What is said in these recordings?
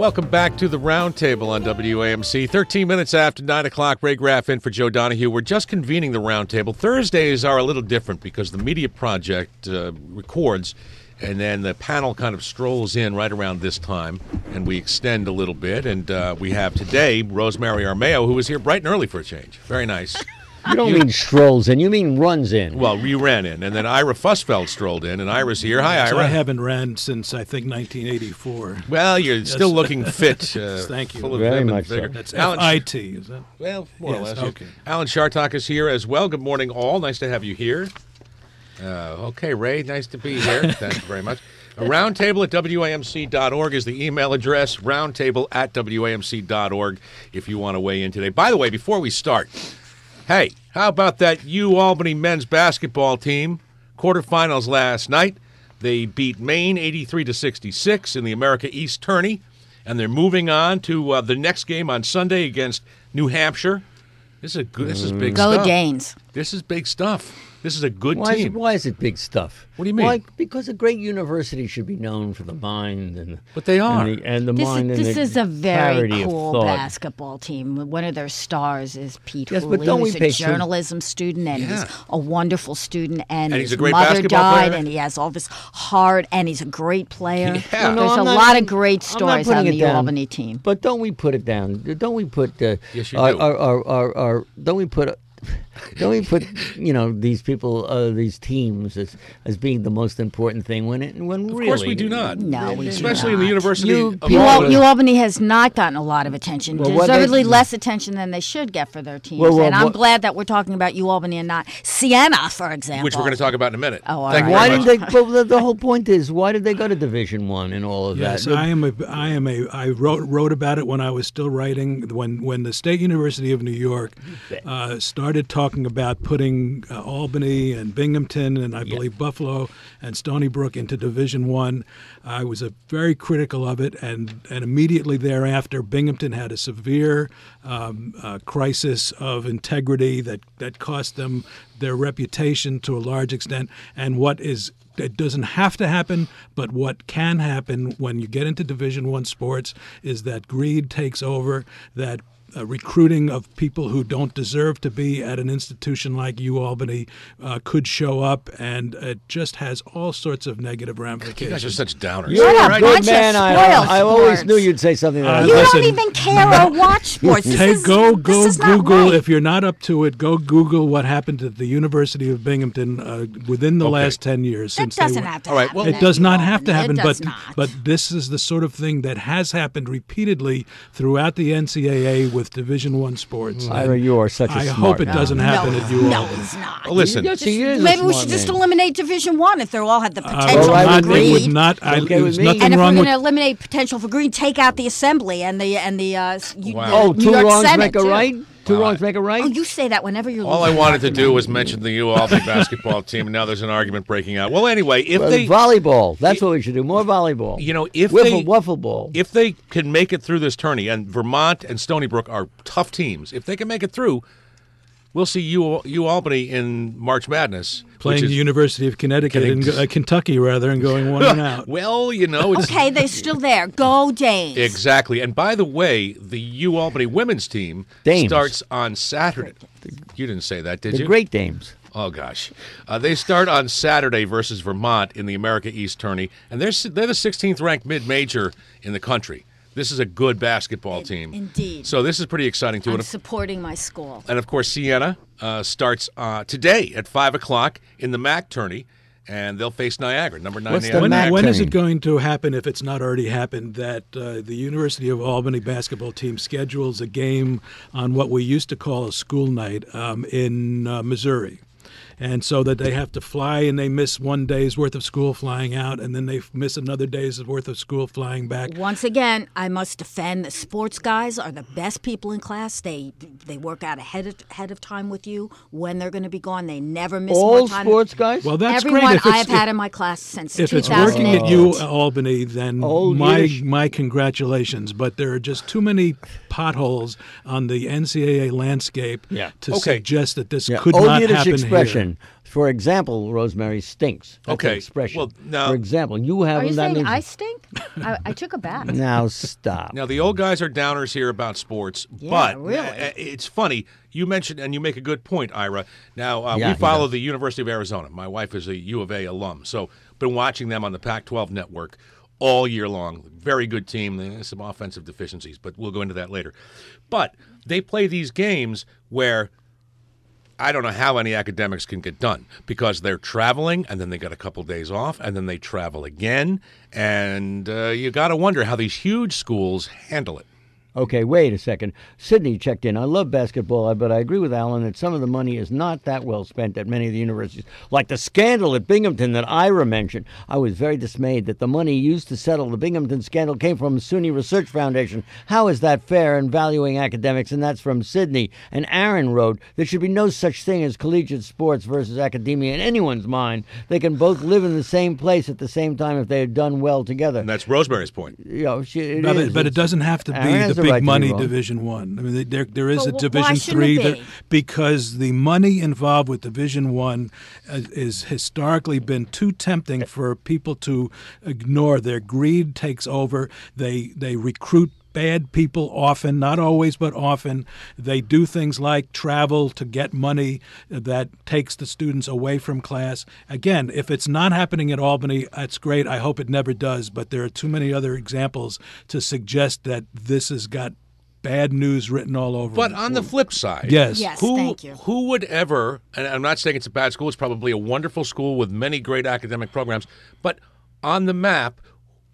Welcome back to the Roundtable on WAMC. 13 minutes after 9 o'clock, Ray Graff in for Joe Donahue. We're just convening the Roundtable. Thursdays are a little different because the Media Project records, and then the panel kind of strolls in right around this time, and we extend a little bit. And we have today Rosemary Armao, who was here bright and early for a change. Very nice. You don't mean strolls in, you mean runs in. Well, you ran in, and then Ira Fussfeld strolled in, and Ira's here. Hi, Ira. So I haven't ran since, I think, 1984. Well, you're still looking fit. Thank you. Full of Very vim and much so. vigor. That's Alan, F-I-T, is that? Well, more or Yes, less. okay. Alan Shartok is here as well. Good morning, all. Nice to have you here. Okay, Ray, nice to be here. Thank you very much. A roundtable at WAMC.org is the email address, roundtable at WAMC.org if you want to weigh in today. By the way, before we start, hey, how about that UAlbany men's basketball team? Quarterfinals last night. They beat Maine 83-66 in the America East tourney, and they're moving on to the next game on Sunday against New Hampshire. This is big Go stuff. Danes. This is big stuff. This is a good Why team. why is it big stuff? What do you mean? Because a great university should be known for the mind and But they are. and the This mind is, and this the is a very clarity of cool thought. basketball team. One of their stars is Pete Yes, but Hooley, don't we who's pay a some- journalism student, and Yeah. he's a wonderful student. And he's his a great mother basketball died, player? and he has all this heart, and he's a great player. Yeah. No, There's I'm a not- lot of great I'm not stories putting on it the down. Albany team. But don't we put it down? Don't we put Yes, you do. don't we put these people these teams as being the most important thing when really Of course we do not. No, we do Especially in not. the University You of people- Albany. UAlbany has not gotten a lot of attention, Well, what deservedly they- less attention than they should get for their teams. Well, and I'm what- glad that we're talking about UAlbany and not Siena, for example. Which we're going to talk about in a minute. Oh, all Thank you right. Why very did much. they? But the whole point is, why did they go to Division I and all of Yes, that? I wrote about it when I was still writing. When the State University of New York started talking about putting Albany and Binghamton and I believe Buffalo and Stony Brook into Division I was very critical of it, and immediately thereafter, Binghamton had a severe crisis of integrity that cost them their reputation to a large extent, and it doesn't have to happen, but what can happen when you get into Division I sports is that greed takes over, that recruiting of people who don't deserve to be at an institution like UAlbany could show up, and it just has all sorts of negative You ramifications. guys are such downers. You're You're a a good bunch of man. spoiled I always sports. knew you'd say something like You that. Listen, don't even care or watch sports. Go this is not Google. right. If you're not up to it, go Google what happened at the University of Binghamton within the last 10 years. That since they doesn't were- have to All right, happen. well- It at does not UAlbany. have to happen, It does not. but this is the sort of thing that has happened repeatedly throughout the NCAA with Division I sports. Ira, you are such a I smart hope it man. doesn't happen at UAlbany. No, it's not. Well, listen, Yes, he is a Maybe we smart should just man. eliminate Division I if they all had the Well, potential right for with me. it would greed. not. Okay There's with me. nothing And if we're wrong going to with. eliminate potential for greed, take out the assembly and the Oh, New two York wrongs Senate, make a too. right? Two wrongs make a right? Oh, you say that whenever you're. all I losing wanted to an do was argument. mention the UAlbany basketball team, and now there's an argument breaking out. Well, anyway, if Well, they, volleyball. That's what we should do. More volleyball. Wiffle ball. if they can make it through this tourney, and Vermont and Stony Brook are tough teams, if they can make it through, we'll see UAlbany in March Madness. Playing the University of Connecticut and Kentucky rather, and going one and out. Well, it's Okay, they're still there. Go Danes. exactly. And by the way, the UAlbany women's team Dames. starts on Saturday. You didn't say that, did The you? great dames. Oh, gosh. They start on Saturday versus Vermont in the America East tourney, and they're the 16th ranked mid-major in the country. This is a good basketball team. Indeed. So this is pretty exciting, too. I'm supporting my school. And, of course, Siena starts today at 5 o'clock in the MAC tourney, and they'll face Niagara, number 9 What's in the the MAC When is tourney? it going to happen, if it's not already happened, that the University of Albany basketball team schedules a game on what we used to call a school night in Missouri? And so that they have to fly, and they miss one day's worth of school flying out, and then they miss another day's worth of school flying back. Once again, I must defend the sports guys are the best people in class. They work out ahead of time with you when they're going to be gone. They never miss All more time. sports guys? Well, that's Everyone great. If I've it's, had in my class since if it's 2008. working at U Albany, then Old my Yiddish. congratulations. But there are just too many potholes on the NCAA landscape to Okay. suggest that this Yeah. could Old not Yiddish happen expression. For example, Rosemary stinks. That's Okay. an expression. Well, now- for example, you have Are you that saying means- I stink? I took a bath. Now stop. Now, the old guys are downers here about sports, Yeah, but really. it's funny. You mentioned, and you make a good point, Ira. Now, Yeah, we he follow does. the University of Arizona. My wife is a U of A alum, so been watching them on the Pac-12 network all year long. Very good team. They have some offensive deficiencies, but we'll go into that later. But they play these games where I don't know how any academics can get done because they're traveling and then they got a couple days off and then they travel again. And you got to wonder how these huge schools handle it. Okay, wait a second. Sydney checked in. I love basketball, but I agree with Alan that some of the money is not that well spent at many of the universities. Like the scandal at Binghamton that Ira mentioned. I was very dismayed that the money used to settle the Binghamton scandal came from SUNY Research Foundation. How is that fair in valuing academics? And that's from Sydney. And Aaron wrote, there should be no such thing as collegiate sports versus academia in anyone's mind. They can both live in the same place at the same time if they are done well together. And that's Rosemary's point. You know, But it doesn't have to be Aaron has the the right big to be money wrong. Division One. I mean, there is a But why Division shouldn't Three it be? because the money involved with Division One is historically been too tempting for people to ignore. Their greed takes over. They recruit bad people often, not always, but often. They do things like travel to get money that takes the students away from class. Again, if it's not happening at Albany, that's great. I hope it never does, but there are too many other examples to suggest that this has got bad news written all over But it. on the flip side, Yes. Yes, who, thank you. who would ever, and I'm not saying it's a bad school, it's probably a wonderful school with many great academic programs, but on the map,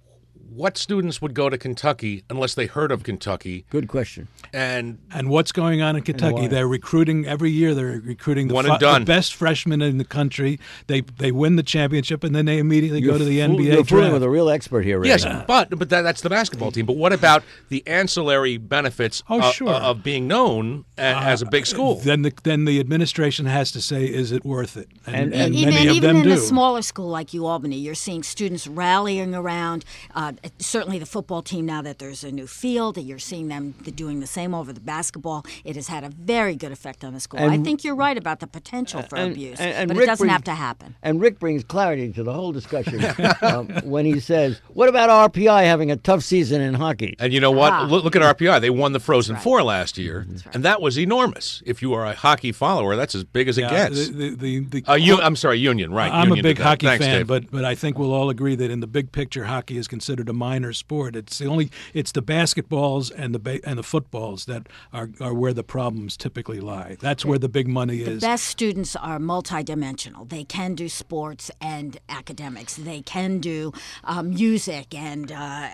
what students would go to Kentucky unless they heard of Kentucky? Good question. And And what's going on in Kentucky? why? They're recruiting every year. They're recruiting One and done. the best freshmen in the country. They win the championship, and then they immediately go to the NBA You're fooling draft. with a real expert here, Ray. yes, but that's the basketball team. But what about the ancillary benefits Sure. of being known as a big school? Then the administration has to say, is it worth it? And Even, many of even them in do. a smaller school like UAlbany, you're seeing students rallying around. Certainly, the football team. Now that there's a new field, you're seeing them doing the same over the basketball. It has had a very good effect on the school. I think you're right about the potential for abuse, and but Rick it doesn't brings- have to happen. And Rick brings clarity to the whole discussion when he says, what about RPI having a tough season in hockey? And you know what? Ah. Look at RPI. They won the Frozen right. Four last year, and that was enormous. If you are a hockey follower, that's as big as it Yeah, gets. the I'm sorry, Union. Right. I'm Union a big did that. hockey Thanks, fan, Dave. but I think we'll all agree that in the big picture, hockey is considered a minor sport. It's the basketballs and the footballs that are where the problems typically lie. That's where the big money The is. best students are multidimensional. They can do sports and academics. They can do music and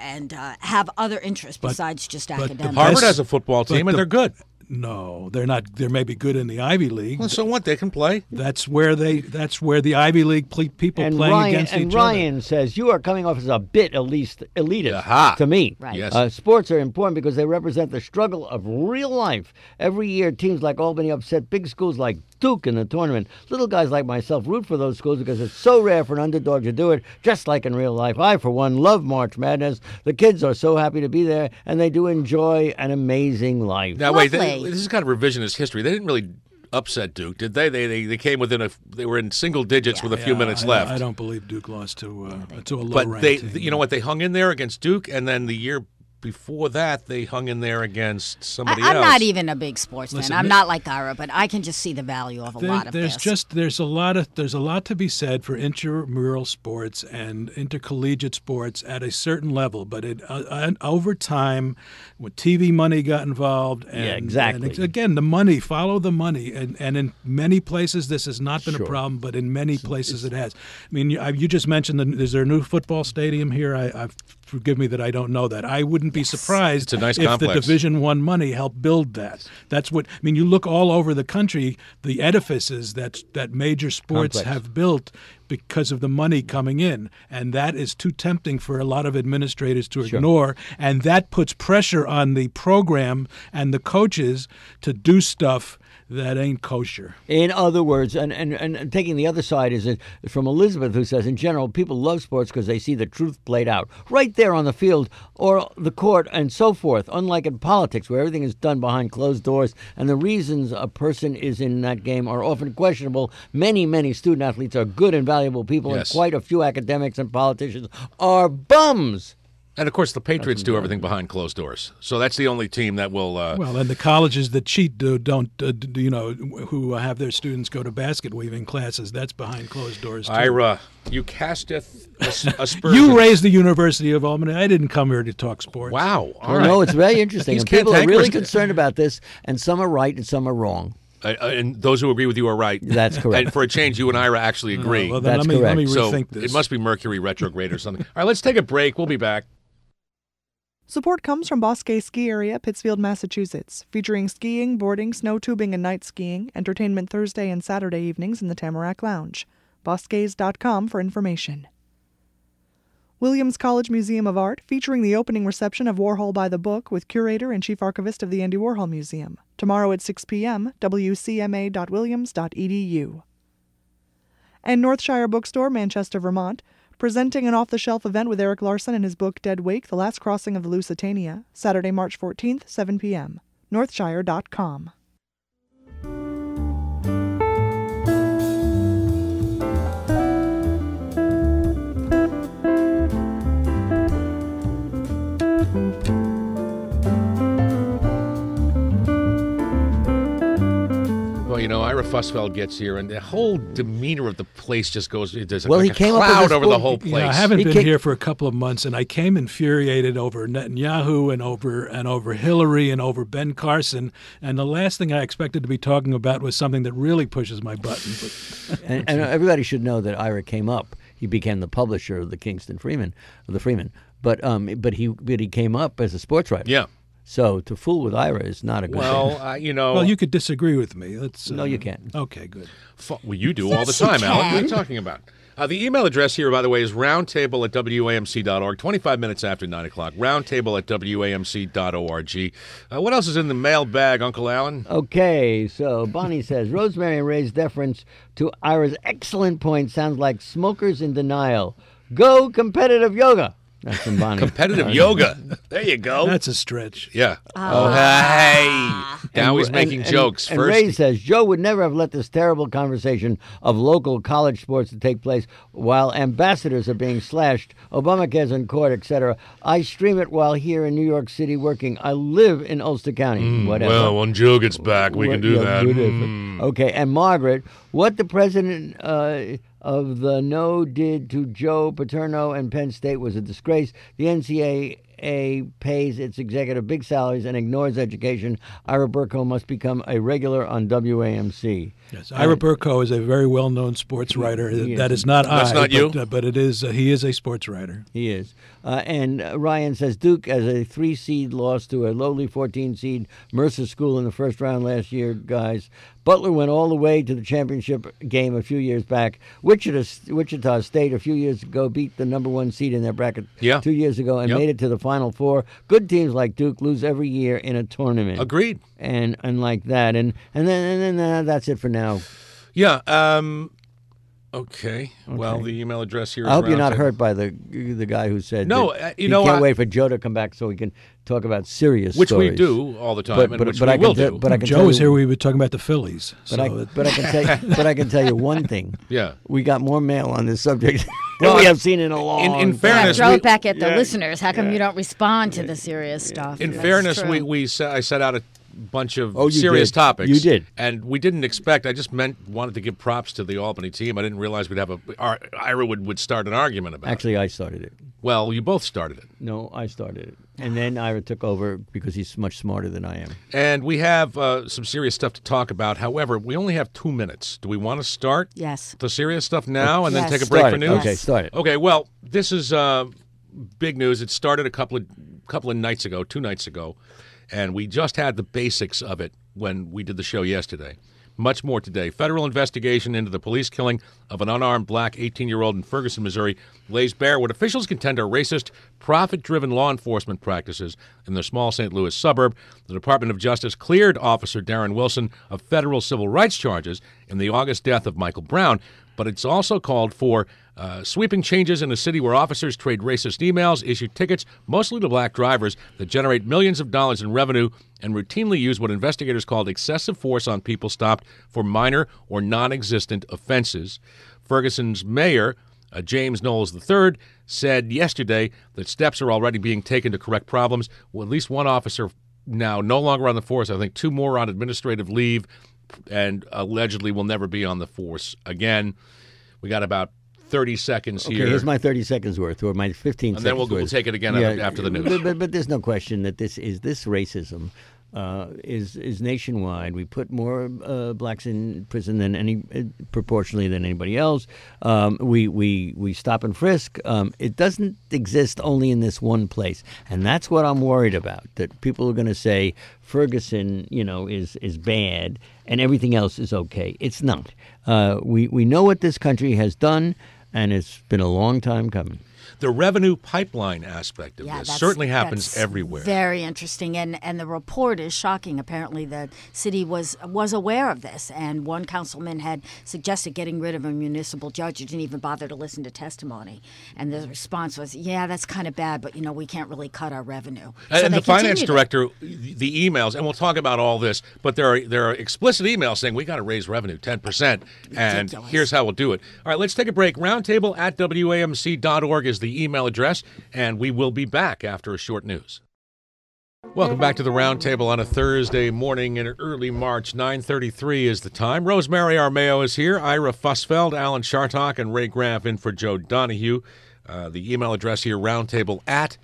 have other interests besides just the academics. Harvard best- has a football team, but and they're good. No, they're not. They may be good in the Ivy League. Well, so what? They can play. That's where the Ivy League people And playing Ryan, against and each Ryan says, you are coming off as a bit at least elitist Aha. to me. Right. Yes. Sports are important because they represent the struggle of real life. Every year, teams like Albany upset big schools like Duke in the tournament. Little guys like myself root for those schools because it's so rare for an underdog to do it, just like in real life. I, for one, love March Madness. The kids are so happy to be there, and they do enjoy an amazing life. Now, wait. Lovely. This is kind of revisionist history. They didn't really upset Duke, did they? They came within they were in single digits with a few minutes left. I don't believe Duke lost to a low But ranked team. you know what? They hung in there against Duke, and then the year before that, they hung in there against somebody I'm else. not even a big sports Listen, fan. I'm not like Ira, but I can just see the value of a lot of there's this. there's a lot to be said for intramural sports and intercollegiate sports at a certain level, but over time, when TV money got involved, and, Yeah, exactly. and again, the money, follow the money, and in many places this has not been Sure. a problem, but in many places it has. I mean, you just mentioned is there a new football stadium here? Forgive me that I don't know that. I wouldn't be surprised It's a nice if complex. the Division I money helped build that. That's what I mean. You look all over the country, the edifices that major sports Complex. have built because of the money coming in, and that is too tempting for a lot of administrators to ignore, and that puts pressure on the program and the coaches to do stuff that ain't kosher. In other words, and taking the other side is from Elizabeth, who says, in general, people love sports because they see the truth played out right there on the field or the court and so forth, unlike in politics where everything is done behind closed doors and the reasons a person is in that game are often questionable. Many, many student athletes are good and valuable people, Yes. and quite a few academics and politicians are bums. And of course, the Patriots do everything behind closed doors. So that's the only team that will. Well, and the colleges that cheat who have their students go to basket weaving classes, that's behind closed doors, too. Ira, you casteth aspersions. You raised the University of Albany. I didn't come here to talk sports. Wow. All Well, right. no, it's very interesting. These And people are cantankerous really guys. concerned about this, and some are right and some are wrong. And those who agree with you are right. That's correct. And for a change, you and Ira actually agree. Well, then That's let me correct. So rethink this. it must be Mercury retrograde or something. All right, let's take a break. We'll be back. Support comes from Bosque Ski Area, Pittsfield, Massachusetts, featuring skiing, boarding, snow tubing, and night skiing, entertainment Thursday and Saturday evenings in the Tamarack Lounge. Bosques.com for information. Williams College Museum of Art, featuring the opening reception of Warhol by the Book with curator and chief archivist of the Andy Warhol Museum. Tomorrow at 6 p.m., wcma.williams.edu. And Northshire Bookstore, Manchester, Vermont, presenting an off-the-shelf event with Eric Larson and his book Dead Wake, The Last Crossing of the Lusitania, Saturday, March 14th, 7 p.m. Northshire.com. Well, you know, Ira Fussfeld gets here, and the whole demeanor of the place just goes. There's Well, like he a came up cloud with this over the book- whole place. Yeah, I haven't He been came- here for a couple of months, and I came infuriated over Netanyahu and over Hillary and over Ben Carson. And the last thing I expected to be talking about was something that really pushes my button. But And everybody should know that Ira came up. He became the publisher of the Kingston Freeman, But he came up as a sports writer. Yeah. So to fool with Ira is not a good thing. Well, you know. well, you could disagree with me. Let's. No, you can't. Okay, good. Well, you do all the time, Alan. What are you talking about? The email address here, by the way, is roundtable@wamc.org, 25 minutes after 9 o'clock, roundtable@wamc.org. What else is in the mailbag, Uncle Alan? Okay, so Bonnie says, Rosemary and Ray's deference to Ira's excellent point sounds like smokers in denial. Go competitive yoga. That's from Bonnie. Competitive yoga. There you go. That's a stretch. Yeah. Oh, hey. Now he's making jokes. And First, Ray says, Joe would never have let this terrible conversation of local college sports to take place while ambassadors are being slashed, Obamacare's in court, etc. I stream it while here in New York City working. I live in Ulster County. Whatever. well, when Joe gets back, we can do Yeah, that. do this. Okay, and Margaret, what the president of the No did to Joe Paterno and Penn State was a disgrace. The NCAA pays its executive big salaries and ignores education. Ira Burko must become a regular on WAMC. Yes, Ira Burko is a very well-known sports writer. That is not That's I. not you? But it is. He is a sports writer. He is. And Ryan says Duke, as a 3-seed, lost to a lowly 14-seed Mercer School in the first round last year, guys. Butler went all the way to the championship game a few years back. Wichita State a few years ago beat the number 1 seed in their bracket 2 years ago and made it to the Final Four. Good teams like Duke lose every year in a tournament. Agreed. And like that. And then that's it for now. Yeah. Okay. Well, the email address here is I hope you're not roundtable. hurt by the guy who said No, that you he know, can't I- wait for Joe to come back so we can talk about serious Which stories. we do all the time, But- and but- which but we I will can do. but I can Joe tell was you, here. We were talking about the Phillies. But I can tell you one thing. Yeah. We got more mail on this subject than we have seen in a long in time. Yeah, fairness, throw we- it back at the yeah, listeners. How come you don't respond to the serious stuff? In That's fairness, true. I set out a bunch of Oh, you serious did. topics. You did. And we didn't expect, I just wanted to give props to the Albany team. I didn't realize we'd have Ira would start an argument about it. Actually, I started it. Well, you both started it. No, I started it. And then Ira took over because he's much smarter than I am. And we have some serious stuff to talk about. However, we only have 2 minutes. Do we want to start Yes. the serious stuff now and then Yes. take a break Start for it. news? Okay, start it. Okay, well, this is big news. It started a couple of nights ago, 2 nights ago, and we just had the basics of it when we did the show yesterday. Much more today. Federal investigation into the police killing of an unarmed black 18-year-old in Ferguson, Missouri, lays bare what officials contend are racist, profit-driven law enforcement practices in the small St. Louis suburb. The Department of Justice cleared Officer Darren Wilson of federal civil rights charges in the August death of Michael Brown, but it's also called for sweeping changes in a city where officers trade racist emails, issue tickets, mostly to black drivers, that generate millions of dollars in revenue and routinely use what investigators called excessive force on people stopped for minor or non-existent offenses. Ferguson's mayor, James Knowles III, said yesterday that steps are already being taken to correct problems. Well, at least one officer now no longer on the force. I think 2 more on administrative leave and allegedly will never be on the force again. We got about 30 seconds here. Okay, here's my 30 seconds worth, or my 15 seconds and then we'll take it again after the news. But there's no question that this racism is nationwide. We put more blacks in prison than proportionally than anybody else. We stop and frisk. It doesn't exist only in this one place, and that's what I'm worried about. That people are going to say Ferguson, is bad, and everything else is okay. It's not. We know what this country has done, and it's been a long time coming. The revenue pipeline aspect of this certainly happens everywhere. Very interesting, and the report is shocking. Apparently, the city was aware of this, and one councilman had suggested getting rid of a municipal judge who didn't even bother to listen to testimony. And the response was, "Yeah, that's kind of bad, but we can't really cut our revenue." And the finance director, the emails, and we'll talk about all this, but there are explicit emails saying we got to raise revenue 10%, and here's how we'll do it. All right, let's take a break. Roundtable at WAMC.org is the email address, and we will be back after a short news. Welcome back to the Roundtable on a Thursday morning in early March. 9:33 is the time. Rosemary Armao is here, Ira Fussfeld, Alan Chartock, and Ray Graff in for Joe Donahue. The email address here, roundtable at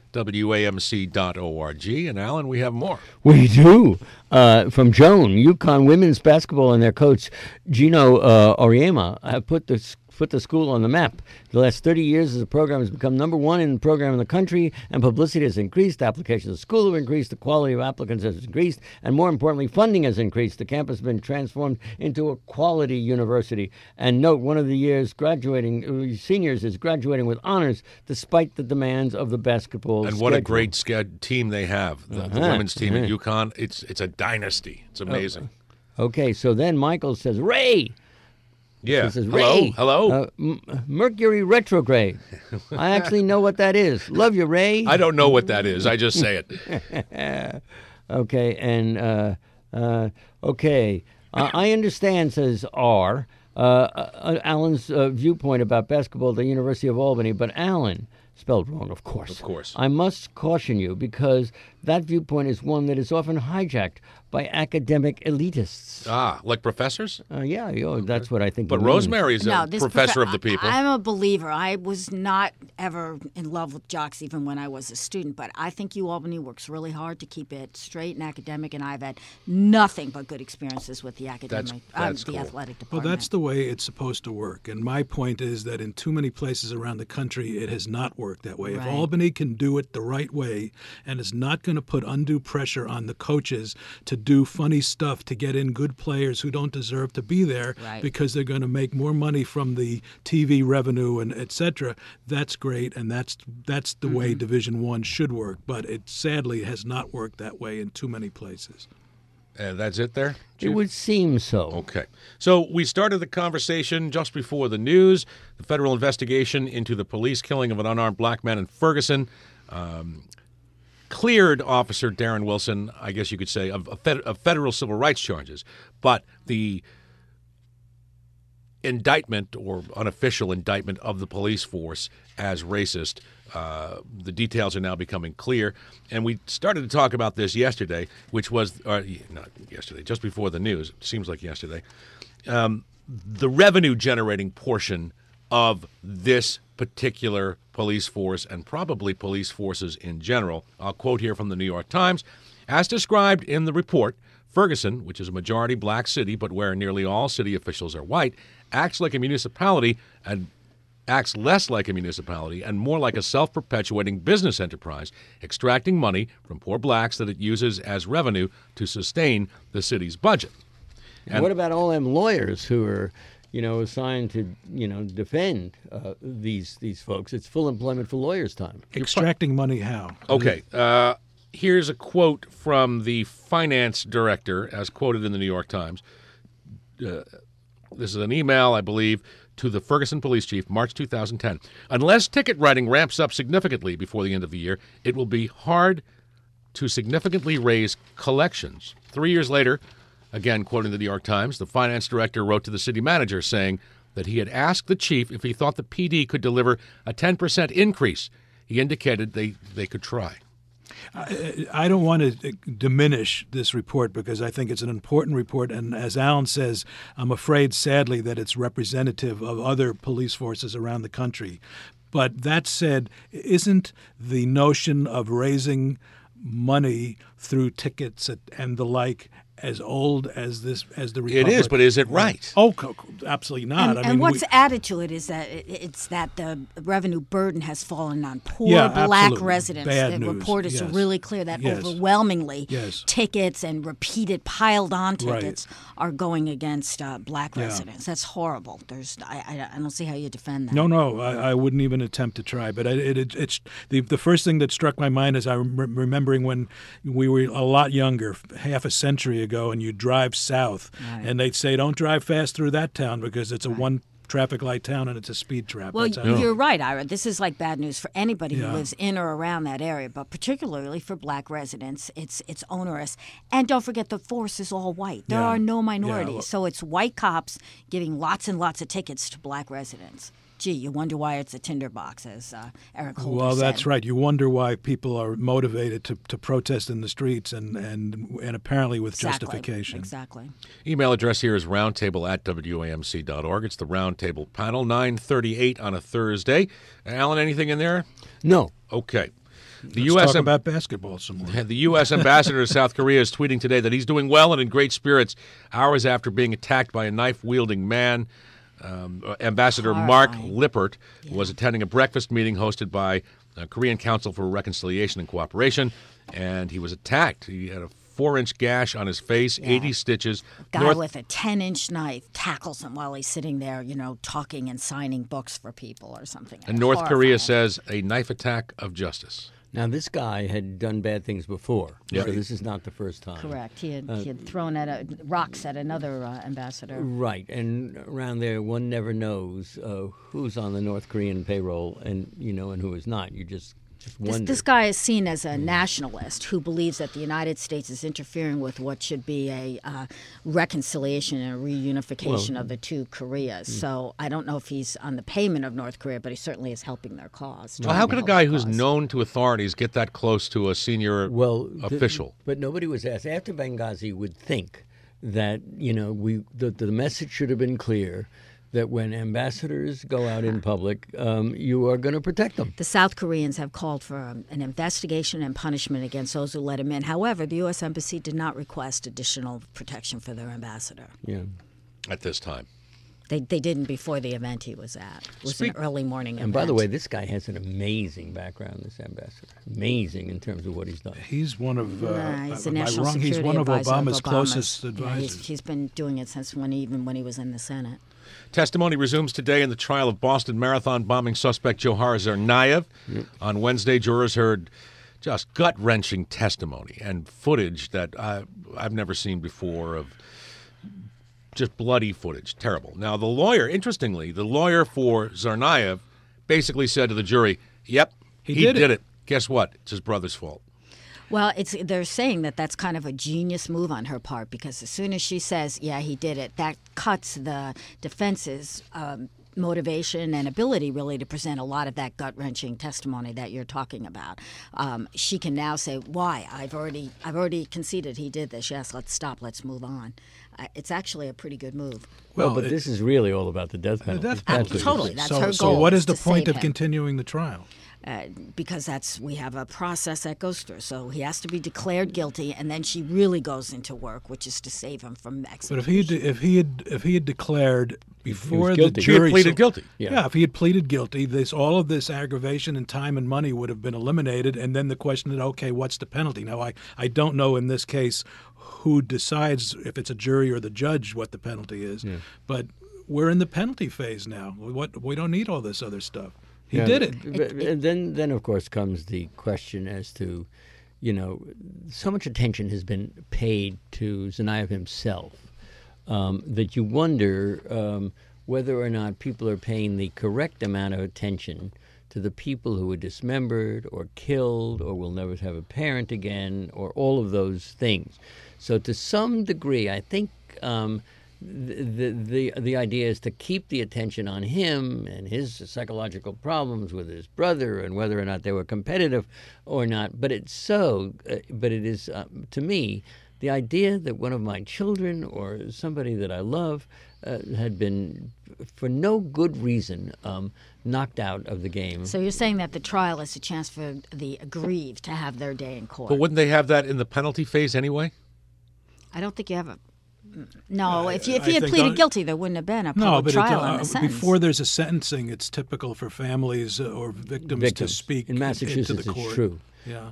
WAMC.org. And Alan, we have more. We do. From Joan, UConn women's basketball and their coach, Gino Auriemma, have put the school on the map. The last 30 years, the program has become number one in the program in the country, and publicity has increased. Applications to the school have increased. The quality of applicants has increased. And more importantly, funding has increased. The campus has been transformed into a quality university. And note, one of the year's seniors is graduating with honors despite the demands of the basketball And what a great team they have. The women's team at UConn, it's a dynasty. It's amazing. Okay, so then Michael says, Ray! Yeah. Says, Ray, Hello? Mercury retrograde. I actually know what that is. Love you, Ray. I don't know what that is. I just say it. Okay, and okay. I understand, says R, Alan's viewpoint about basketball at the University of Albany, but Alan, spelled wrong, of course. Of course. I must caution you because that viewpoint is one that is often hijacked by academic elitists. Like professors? Yeah, that's what I think. But Rosemary's a professor of the people. I'm a believer. I was not ever in love with jocks even when I was a student, but I think UAlbany works really hard to keep it straight and academic, and I've had nothing but good experiences with the academic, that's the cool. athletic department. Well, that's the way it's supposed to work. And my point is that in too many places around the country, it has not worked that way. Right. If Albany can do it the right way and is not going to put undue pressure on the coaches to do funny stuff to get in good players who don't deserve to be there because they're going to make more money from the TV revenue and et cetera, that's great, and that's the way Division I should work. But it sadly has not worked that way in too many places. That's it there? It would seem so. Okay. So we started the conversation just before the news. The federal investigation into the police killing of an unarmed black man in Ferguson cleared Officer Darren Wilson, I guess you could say, of federal civil rights charges. But the indictment or unofficial indictment of the police force as racist, the details are now becoming clear. And we started to talk about this yesterday, which was, not yesterday, just before the news. It seems like yesterday. The revenue-generating portion of this particular police force and probably police forces in general. I'll quote here from the New York Times. As described in the report, Ferguson, which is a majority black city but where nearly all city officials are white, acts like a municipality and acts less like a municipality and more like a self-perpetuating business enterprise, extracting money from poor blacks that it uses as revenue to sustain the city's budget. And what about all them lawyers who are, assigned to, defend these folks? It's full employment for lawyers' time. Extracting money how? Okay. Here's a quote from the finance director, as quoted in the New York Times. This is an email, I believe, to the Ferguson police chief, March 2010. Unless ticket writing ramps up significantly before the end of the year, it will be hard to significantly raise collections. 3 years later, again quoting the New York Times, the finance director wrote to the city manager saying that he had asked the chief if he thought the PD could deliver a 10% increase. He indicated they could try. I don't want to diminish this report because I think it's an important report. And as Alan says, I'm afraid, sadly, that it's representative of other police forces around the country. But that said, isn't the notion of raising money through tickets and the like as old as the Republic? It is, but is it right? Oh, absolutely not. And what's added to it is that it's that the revenue burden has fallen on poor black absolutely. residents. Bad The news. report is Yes. really clear that Yes. overwhelmingly Yes. tickets and repeated piled-on Right. tickets are going against black residents. That's horrible. I don't see how you defend that. No, I wouldn't even attempt to try. But it's the first thing that struck my mind is remembering when we were a lot younger, half a century ago, and you drive south, and they'd say, "Don't drive fast through that town because it's a one traffic light town and it's a speed trap." Well, That's how- you're right, Ira. This is like bad news for anybody who Yeah. lives in or around that area, but particularly for black residents, it's onerous. And don't forget, the force is all white. There Yeah. are no minorities, Yeah. so it's white cops giving lots and lots of tickets to black residents. Gee, you wonder why it's a tinderbox, as Eric Holder Well, said. that's right. You wonder why people are motivated to protest in the streets and apparently with justification. Exactly. Email address here is roundtable@wamc.org. It's the Roundtable panel, 9:38 on a Thursday. Alan, anything in there? No. Okay. The Let's U.S. talk about basketball some more. The U.S. ambassador to South Korea is tweeting today that he's doing well and in great spirits hours after being attacked by a knife-wielding man. Ambassador Mark Lippert was attending a breakfast meeting hosted by Korean Council for Reconciliation and Cooperation, and he was attacked. He had a 4-inch gash on his face, 80 stitches. Guy with a 10-inch knife tackles him while he's sitting there, talking and signing books for people or something. And North Korea Horrifying. says a knife attack of justice. Now, this guy had done bad things before, Yeah. so this is not the first time. Correct. He had thrown rocks at another ambassador. Right, and around there, one never knows who's on the North Korean payroll and who is not. You just wonder. This guy is seen as a nationalist who believes that the United States is interfering with what should be a reconciliation and a reunification of the two Koreas. So I don't know if he's on the payment of North Korea, but he certainly is helping their cause. Well, how could a guy who's known to authorities get that close to a senior official? But nobody was asked. After Benghazi, would think that the message should have been clear that when ambassadors go out in public, you are going to protect them. The South Koreans have called for an investigation and punishment against those who let him in. However, the U.S. Embassy did not request additional protection for their ambassador. Yeah. At this time. They didn't before the event he was at. It was an early morning event. And by the way, this guy has an amazing background, this ambassador. Amazing in terms of what he's done. He's one of he's the am I national wrong? security He's one of advisor Obama's closest Yeah, advisors. he's been doing it since when he was in the Senate. Testimony resumes today in the trial of Boston Marathon bombing suspect Johar Tsarnaev. On Wednesday, jurors heard just gut-wrenching testimony and footage that I've never seen before of just bloody footage. Terrible. Now, the lawyer for Tsarnaev basically said to the jury, yep, he did it. Guess what? It's his brother's fault. Well, they're saying that that's kind of a genius move on her part because as soon as she says, yeah, he did it, that cuts the defense's motivation and ability really to present a lot of that gut-wrenching testimony that you're talking about. She can now say, why? I've already conceded he did this. Yes, let's stop. Let's move on. It's actually a pretty good move. Well, but this is really all about the death penalty. death penalty. That's Totally. That's her goal. So what is the to point save of him. continuing the trial? Because we have a process that goes through. So he has to be declared guilty, and then she really goes into work, which is to save him from execution. But if he had declared before the guilty. He had jury pleaded guilty. Yeah, if he had pleaded guilty, all of this aggravation and time and money would have been eliminated, and then the question is, okay, what's the penalty? Now, I don't know in this case who decides if it's a jury or the judge what the penalty is. But we're in the penalty phase now. We don't need all this other stuff. He did it. And then of course comes the question as to, so much attention has been paid to Tsarnaev himself that you wonder whether or not people are paying the correct amount of attention to the people who were dismembered or killed or will never have a parent again or all of those things. So to some degree, I think the idea is to keep the attention on him and his psychological problems with his brother and whether or not they were competitive or not. But it is to me, the idea that one of my children or somebody that I love had been, for no good reason, knocked out of the game. So you're saying that the trial is a chance for the aggrieved to have their day in court. But wouldn't they have that in the penalty phase anyway? I don't think you have a... No, if he had pleaded guilty, there wouldn't have been a public trial on the sentence. Before there's a sentencing, it's typical for families or victims to speak in Massachusetts, into the court. It's true. Yeah.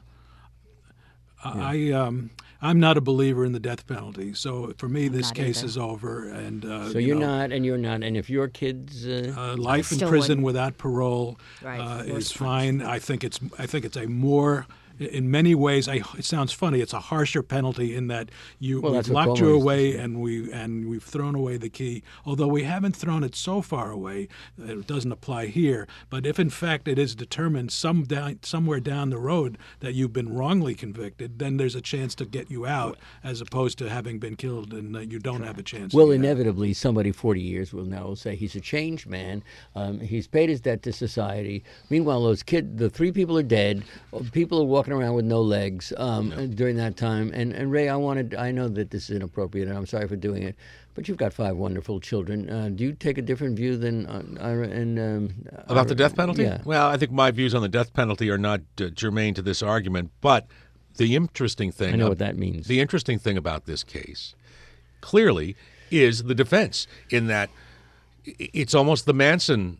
I'm not a believer in the death penalty, so for me, this case is over. And so you're not, and if your kids life in prison without parole is fine. I think it's a more. In many ways, it sounds funny. It's a harsher penalty in that we've locked you away and we've thrown away the key. Although we haven't thrown it so far away, it doesn't apply here. But if in fact it is determined somewhere down the road that you've been wrongly convicted, then there's a chance to get you out, as opposed to having been killed and you don't have a chance. Well, inevitably, somebody 40 years will now say he's a changed man. He's paid his debt to society. Meanwhile, the 3 people are dead. People are walking around with no legs during that time. And Ray, I know that this is inappropriate, and I'm sorry for doing it, but you've got 5 wonderful children. Do you take a different view than about the death penalty? Yeah. Well, I think my views on the death penalty are not germane to this argument, but the interesting thing... I know what that means. The interesting thing about this case, clearly, is the defense, in that it's almost the Manson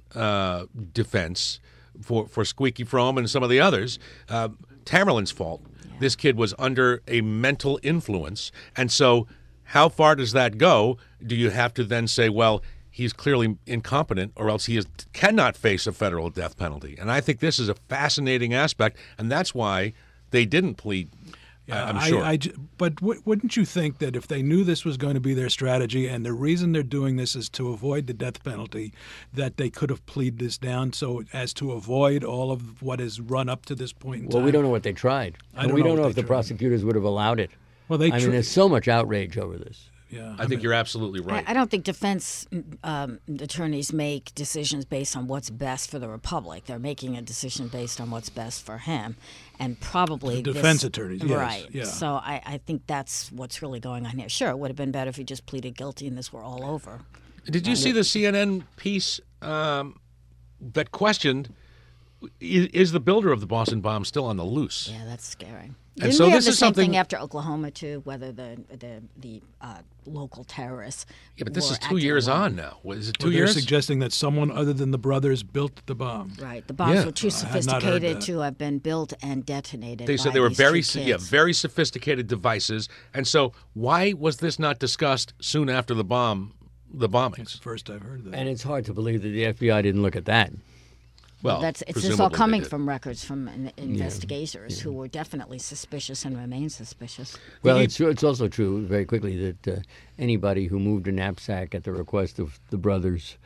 defense for Squeaky Fromme and some of the others. Tamerlane's fault. This kid was under a mental influence. And so how far does that go? Do you have to then say, well, he's clearly incompetent or else he cannot face a federal death penalty? And I think this is a fascinating aspect, and that's why they didn't plead, I'm sure. But wouldn't you think that if they knew this was going to be their strategy and the reason they're doing this is to avoid the death penalty, that they could have pleaded this down so as to avoid all of what has run up to this point in time? Well, we don't know what they tried. We don't know if the prosecutors would have allowed it. Well, there's so much outrage over this. Yeah, I think you're absolutely right. I don't think defense attorneys make decisions based on what's best for the Republic. They're making a decision based on what's best for him. And probably defense attorneys, yes. Right. Yeah. So I think that's what's really going on here. Sure, it would have been better if he just pleaded guilty and this were all over. Did you see the CNN piece that questioned, is the builder of the Boston bomb still on the loose? Yeah, that's scary. And Didn't so we have this the is same something thing after Oklahoma too, whether the local terrorists. Yeah, but this were is 2 acting years alone. on now. Is it 2 They're years? suggesting that someone other than the brothers built the bomb. Right, the bombs were too I had not heard sophisticated that. to have been built and detonated. They by said they were these two kids. very sophisticated devices. And so why was this not discussed soon after the bombings? It's the first I've heard of that. And it's hard to believe that the FBI didn't look at that. Well, It's just all presumably coming they did. from records from investigators who were definitely suspicious and remain suspicious. Well, it's also true, very quickly, that anybody who moved a knapsack at the request of the brothers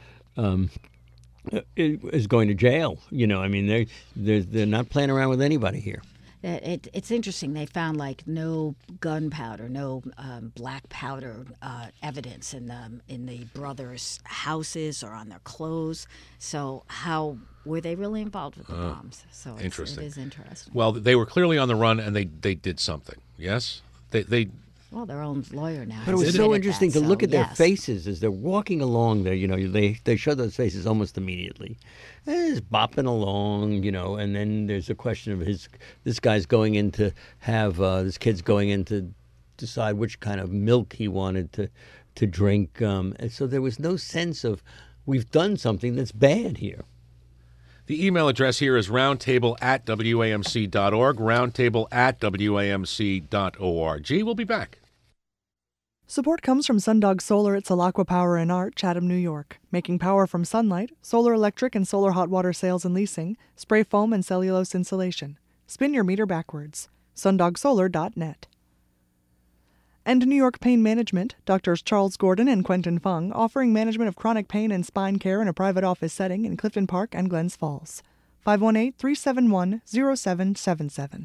is going to jail. I mean, they're not playing around with anybody here. It's interesting. They found no gunpowder, no black powder evidence in the brothers' houses or on their clothes. So how were they really involved with the bombs? So it is interesting. Well, they were clearly on the run, and they did something. Yes, they. Well, their own lawyer now. But it was so interesting to look at their faces as they're walking along there. They show those faces almost immediately. Just bopping along, and then there's a question of this guy's going in to have, this kid's going in to decide which kind of milk he wanted to drink. And so there was no sense of, we've done something that's bad here. The email address here is roundtable@wamc.org, roundtable@wamc.org. We'll be back. Support comes from Sundog Solar at Solaqua Power and Art, Chatham, New York, making power from sunlight, solar electric and solar hot water sales and leasing, spray foam and cellulose insulation. Spin your meter backwards. sundogsolar.net. And New York Pain Management, Drs. Charles Gordon and Quentin Fung, offering management of chronic pain and spine care in a private office setting in Clifton Park and Glens Falls. 518-371-0777.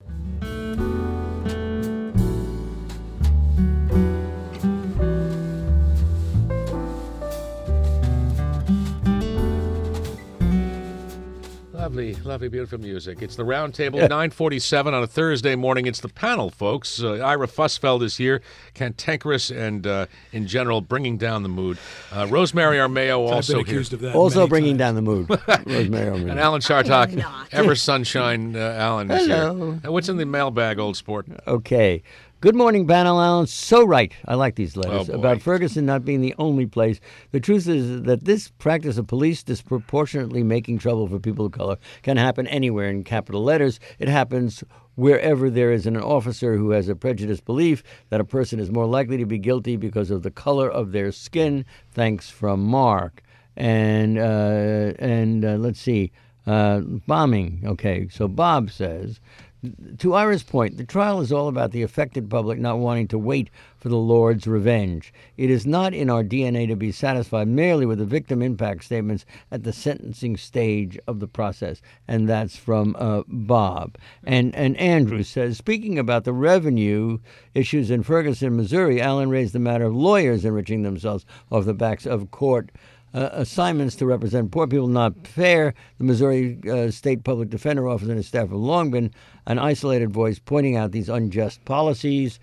Lovely, lovely, beautiful music. It's the Round Table at 9:47 on a Thursday morning. It's the panel, folks. Ira Fussfeld is here, cantankerous and, in general, bringing down the mood. Rosemary Armeo also I've been here. accused of that Also many bringing times. down the mood. Rosemary Armeo. And Alan Chartock, not. ever sunshine Alan is Hello. here. What's in the mailbag, old sport? Okay. Good morning, panel, Alan. So right. I like these letters Oh, boy. about Ferguson not being the only place. The truth is that this practice of police disproportionately making trouble for people of color can happen anywhere in capital letters. It happens wherever there is an officer who has a prejudiced belief that a person is more likely to be guilty because of the color of their skin. Thanks from Mark. And let's see. Bombing. Okay, so Bob says, to Ira's point, the trial is all about the affected public not wanting to wait for the Lord's revenge. It is not in our DNA to be satisfied merely with the victim impact statements at the sentencing stage of the process. And that's from Bob. And Andrew says, speaking about the revenue issues in Ferguson, Missouri, Alan raised the matter of lawyers enriching themselves off the backs of court assignments to represent poor people. Not fair. The Missouri State Public Defender Office and his staff have long been an isolated voice pointing out these unjust policies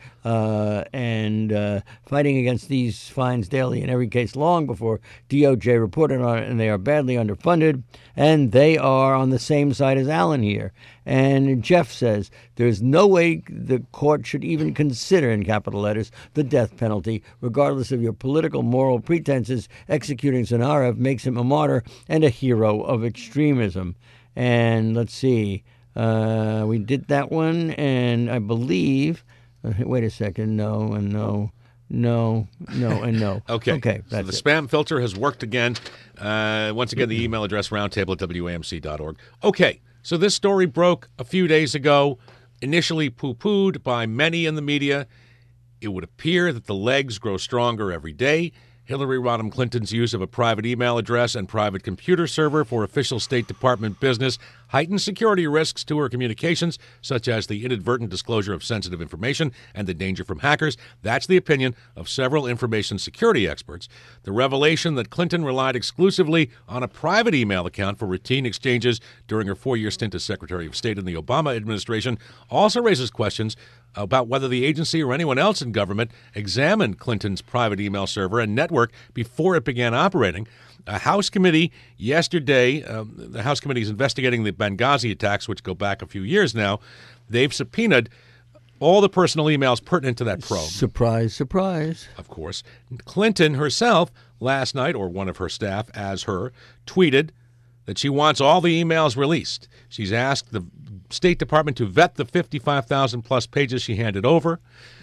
and fighting against these fines daily in every case long before DOJ reported on it, and they are badly underfunded, and they are on the same side as Alan here. And Jeff says there's no way the court should even consider, in capital letters, the death penalty, regardless of your political moral pretenses. Executing Tsarnaev makes him a martyr and a hero of extremism. And let's see, we did that one, and I believe, wait a second, no, and no, no, and no. Okay, so that's the it. spam filter has worked again. Once again, the email address, roundtable@wamc.org. Okay, so this story broke a few days ago, initially poo-pooed by many in the media. It would appear that the legs grow stronger every day. Hillary Rodham Clinton's use of a private email address and private computer server for official State Department business heightened security risks to her communications, such as the inadvertent disclosure of sensitive information and the danger from hackers. That's the opinion of several information security experts. The revelation that Clinton relied exclusively on a private email account for routine exchanges during her 4-year stint as Secretary of State in the Obama administration also raises questions about whether the agency or anyone else in government examined Clinton's private email server and network before it began operating. A House committee yesterday, the House committee is investigating the Benghazi attacks, which go back a few years now. They've subpoenaed all the personal emails pertinent to that probe. Surprise, surprise. Of course. Clinton herself, last night, or one of her staff as her, tweeted that she wants all the emails released. She's asked the State Department to vet the 55,000-plus pages she handed over.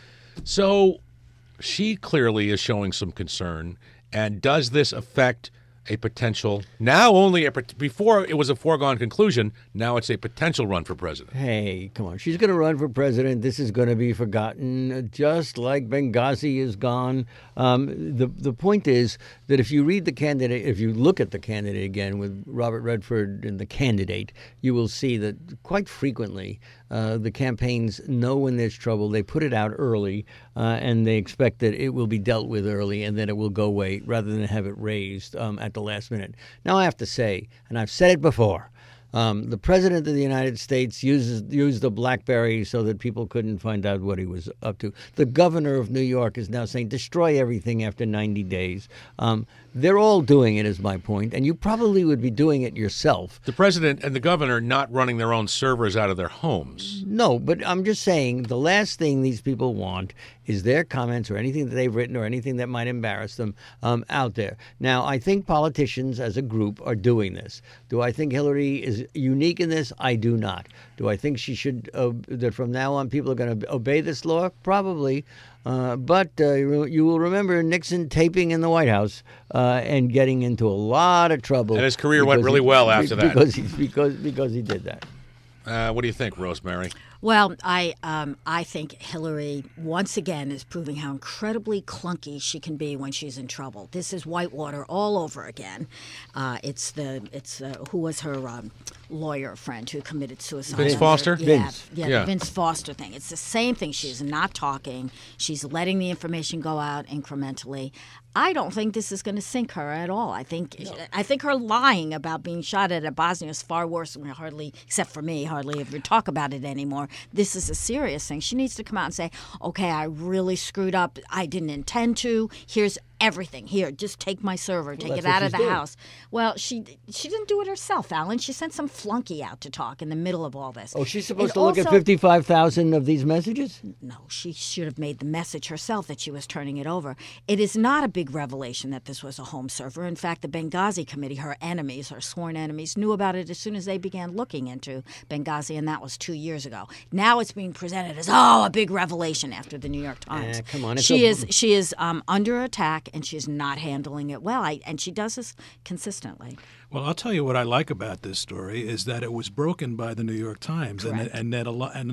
So she clearly is showing some concern. And does this affect a potential, now only, before it was a foregone conclusion, now it's a potential run for president? Hey, come on. She's going to run for president. This is going to be forgotten, just like Benghazi is gone. The point is that if you read the candidate, if you look at the candidate again with Robert Redford and the candidate, you will see that quite frequently the campaigns know when there's trouble. They put it out early, and they expect that it will be dealt with early and then it will go away rather than have it raised at the last minute. Now, I have to say, and I've said it before, the president of the United States used the BlackBerry so that people couldn't find out what he was up to. The governor of New York is now saying destroy everything after 90 days. They're all doing it, is my point, and you probably would be doing it yourself. The president and the governor not running their own servers out of their homes. No, but I'm just saying the last thing these people want is their comments or anything that they've written or anything that might embarrass them out there. Now, I think politicians as a group are doing this. Do I think Hillary is unique in this? I do not. Do I think she should, that from now on people are going to obey this law? Probably. But you will remember Nixon taping in the White House and getting into a lot of trouble. And his career went really well after that. Because he did that. What do you think, Rosemary? Well, I think Hillary once again is proving how incredibly clunky she can be when she's in trouble. This is Whitewater all over again. It's who was her lawyer friend who committed suicide? Vince Foster? Yeah, Vince. the Vince Foster thing. It's the same thing. She's not talking. She's letting the information go out incrementally. I don't think this is going to sink her at all. I think her lying about being shot at Bosnia is far worse. We hardly, except for me, hardly ever talk about it anymore. This is a serious thing. She needs to come out and say, okay, I really screwed up. I didn't intend to. Here's everything. Here, just take my server. Take it out of the house. Well, she didn't do it herself, Alan. She sent some flunky out to talk in the middle of all this. Oh, she's supposed to look at 55,000 of these messages? No, she should have made the message herself that she was turning it over. It is not a big revelation that this was a home server. In fact, the Benghazi Committee, her enemies, her sworn enemies, knew about it as soon as they began looking into Benghazi, and that was 2 years ago. Now it's being presented as, a big revelation after the New York Times. Come on. She is under attack, and she's not handling it well. And she does this consistently. Well, I'll tell you what I like about this story is that it was broken by the New York Times, and that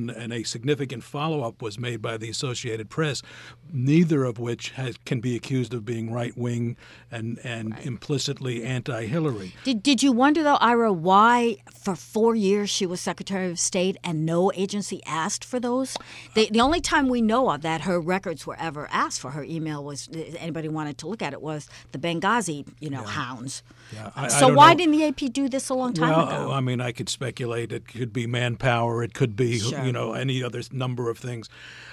a significant follow-up was made by the Associated Press, neither of which can be accused of being right-wing and implicitly anti-Hillary. Did you wonder, though, Ira, why for 4 years she was Secretary of State and no agency asked for those? The only time we know of that her records were ever asked for, her email was, anybody wanted to look at it, was the Benghazi, hounds. Yeah, so why didn't the AP do this a long time ago? I mean, I could speculate. It could be manpower. It could be, any other number of things.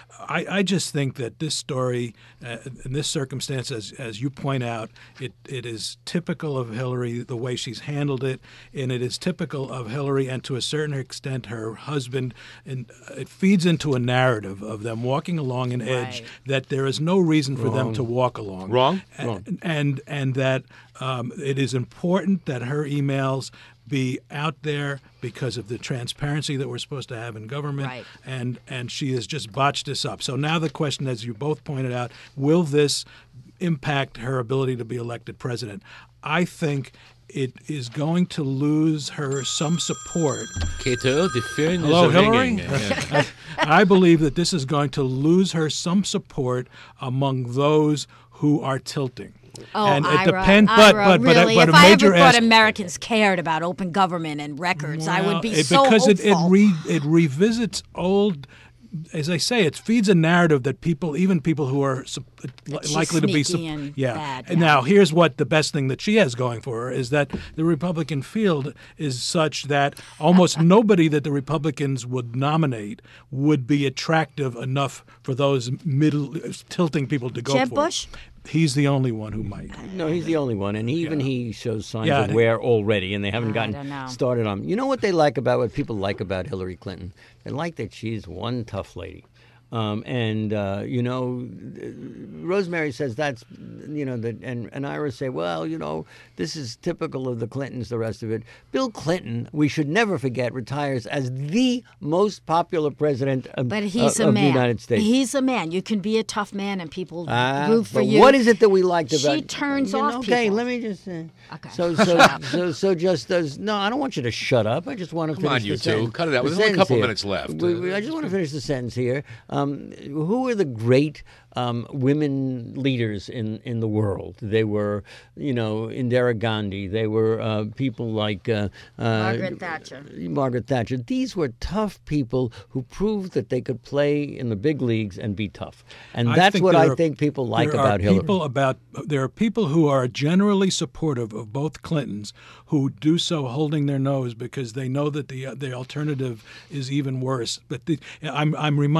I just think that this story, in this circumstance, as you point out, it is typical of Hillary, the way she's handled it, and it is typical of Hillary and to a certain extent her husband. And it feeds into a narrative of them walking along an edge that there is no reason for them to walk along. Wrong? And that it is important that her emails be out there because of the transparency that we're supposed to have in government, right. and she has just botched this up. So now the question, as you both pointed out, will this impact her ability to be elected president? I think it is going to lose her some support. Hello, Hillary? I believe that this is going to lose her some support among those who are tilting. Oh, and Ira, it depends, but really, but if a major I ever thought ask, Americans cared about open government and records, I would be so because hopeful. it revisits old. As I say, it feeds a narrative that even people who are likely to be and bad. And now here's what the best thing that she has going for her is that the Republican field is such that almost nobody that the Republicans would nominate would be attractive enough for those middle tilting people to go Jeb for. Bush? He's the only one who might. No, he's the only one, and he shows signs of wear already, and they haven't gotten started on. You know what people like about Hillary Clinton? They like that she's one tough lady. Rosemary says that's, and Ira say, well, this is typical of the Clintons, the rest of it. Bill Clinton, we should never forget, retires as the most popular president of the United States. He's a man. You can be a tough man and people root for you. What is it that we liked about? She turns off people. Okay, let me just. Okay. So just does. No, I don't want you to shut up. I just want to finish the sentence. Come on, you two. Cut it out. There's only a couple minutes left. I just want to finish the sentence here. Who are the great women leaders in the world? They were, Indira Gandhi. They were people like Margaret Thatcher. Margaret Thatcher. These were tough people who proved that they could play in the big leagues and be tough. And that's what I think people like about Hillary. There are people who are generally supportive of both Clintons who do so holding their nose because they know that the alternative is even worse. But I'm reminded, and I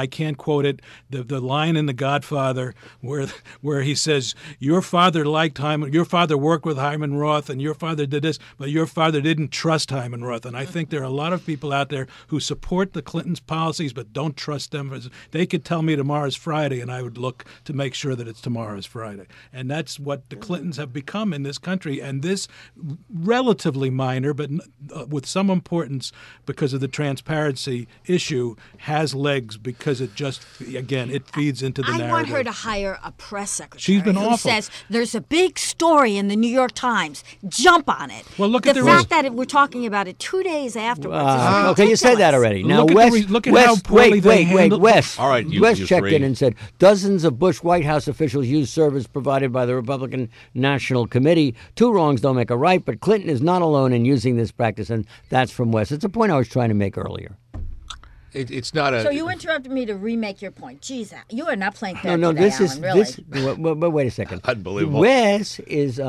can't quote it, the line in The Godfather where he says, your father worked with Hyman Roth, and your father did this, but your father didn't trust Hyman Roth. And I think there are a lot of people out there who support the Clintons' policies but don't trust them. They could tell me tomorrow's Friday, and I would look to make sure that it's tomorrow's Friday. And that's what the Clintons have become in this country. And this relatively minor, but with some importance because of the transparency issue, has legs because it just, again, it feeds into the narrative. I want her to hire a press secretary She's been who awful. says there's a big story in the New York Times. Jump on it. Well, look at the fact that we're talking about it 2 days afterwards. Is okay, you said that ridiculous. already. Now, Look at Wes, look at how poorly they handled. Wes. All right, you Wes checked three. in and said dozens of Bush White House officials used servers provided by the Republican National Committee. Two wrongs don't make a right, but Clinton is not alone in using this practice, and that's from Wes. It's a point I was trying to make earlier. It's not a. So you interrupted me to remake your point. Jeez, you are not playing fair No, today, this Alan, is really. this. But wait a second. Unbelievable. Wes is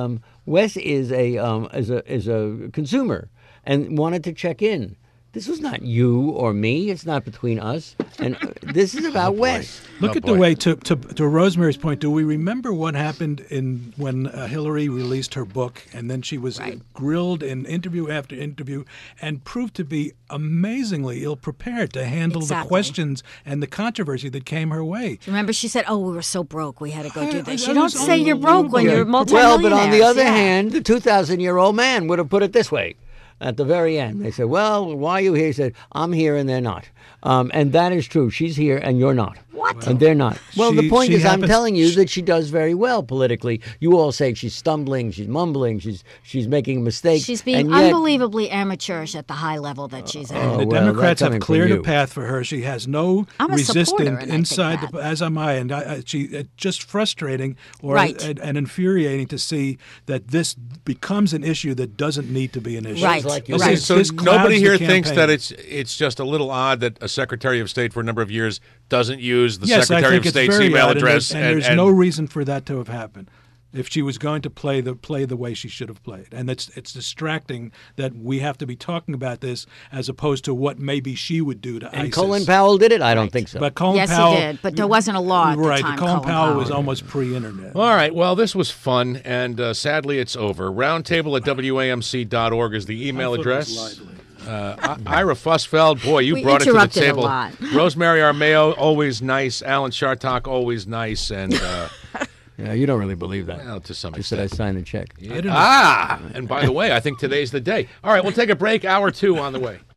a consumer and wanted to check in. This was not you or me. It's not between us. And this is about Wes. Look at the way, to Rosemary's point, do we remember what happened when Hillary released her book, and then she was grilled in interview after interview and proved to be amazingly ill-prepared to handle the questions and the controversy that came her way. Remember, she said, we were so broke, we had to go do this. You don't say you're broke when you're Well, multimillionaires. but on the other hand, the 2,000-year-old man would have put it this way. At the very end, they said, well, why are you here? He said, I'm here and they're not. And that is true. She's here and you're not. What? And they're not. Well, the point is, I'm telling you she- that she does very well politically. You all say she's stumbling, she's mumbling, she's making mistakes. She's being and yet, unbelievably amateurish at the high level that she's at. The well, Democrats that's coming have from cleared a you. path for her. She has no I'm a supporter, resistance and I think inside, that. as am I. And it's just frustrating Right. and infuriating to see that this becomes an issue that doesn't need to be an issue. Right. like you Okay, said. so This clouds nobody the here thinks campaign. that it's just a little odd that a Secretary of State for a number of years doesn't use the Yes, I Secretary think of it's State's very email odd, address. and there's no reason for that to have happened if she was going to play the way she should have played. And it's distracting that we have to be talking about this as opposed to what maybe she would do to and ISIS. Colin Powell did it? I don't think so. But Colin Yes, he Powell, did, but there wasn't a law at the right, time, Colin Colin Powell Powell. was almost pre-internet. All right, well, this was fun, and sadly it's over. Roundtable at WAMC.org is the email address. Ira Fussfeld, boy, you We brought it to the interrupted a table. lot. Rosemary Armeo, always nice. Alan Chartok, always nice. And, Yeah, you don't really believe that. well, to some Just that I extent. signed the check. And by the way, I think today's the day. All right, we'll take a break. Hour 2 on the way.